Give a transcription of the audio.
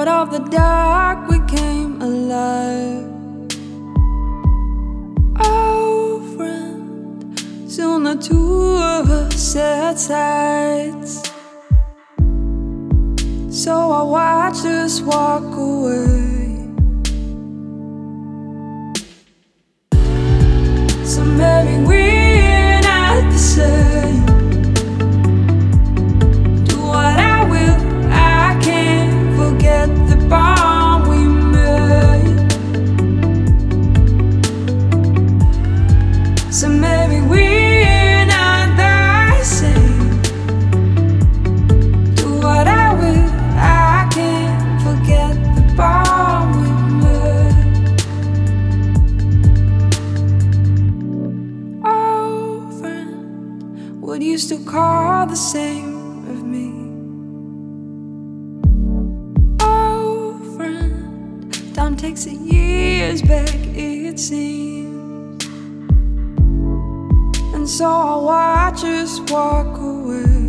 Out of the dark we came alive. Oh friend, soon the two of us set sights. So I watched us walk away. So maybe we're not the same. Do what I will, I can't forget the bond we made. So maybe we're not the same. Do what I will, I can't forget the bond we made. Oh friend, would you still call the same of me? Oh friend, time takes it years back it seems. And so I watch us walk away.